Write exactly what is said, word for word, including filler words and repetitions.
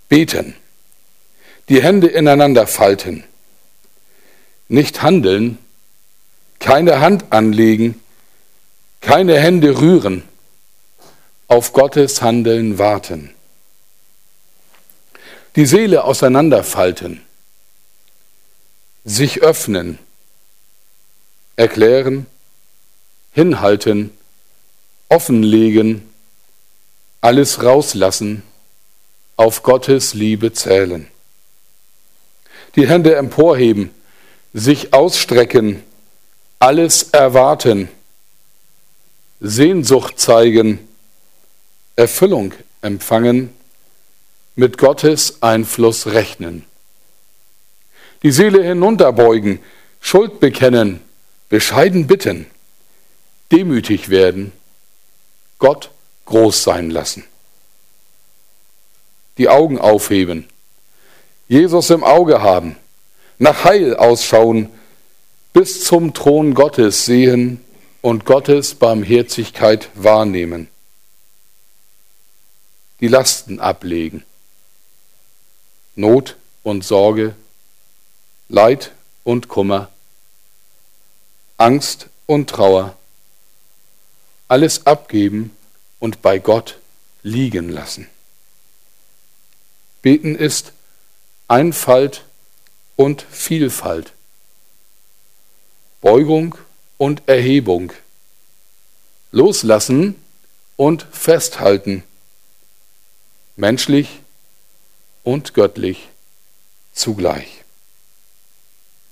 Beten, die Hände ineinander falten, nicht handeln, keine Hand anlegen, keine Hände rühren, auf Gottes Handeln warten. Die Seele auseinanderfalten, sich öffnen, erklären, hinhalten, offenlegen, alles rauslassen, auf Gottes Liebe zählen. Die Hände emporheben, sich ausstrecken, alles erwarten, Sehnsucht zeigen, Erfüllung empfangen, mit Gottes Einfluss rechnen. Die Seele hinunterbeugen, Schuld bekennen, bescheiden bitten, demütig werden, Gott groß sein lassen. Die Augen aufheben, Jesus im Auge haben, nach Heil ausschauen, bis zum Thron Gottes sehen und Gottes Barmherzigkeit wahrnehmen. Die Lasten ablegen, Not und Sorge, Leid und Kummer, Angst und Trauer, alles abgeben und bei Gott liegen lassen. Beten ist Einfalt und Vielfalt, Beugung und Erhebung, Loslassen und Festhalten, menschlich und göttlich zugleich.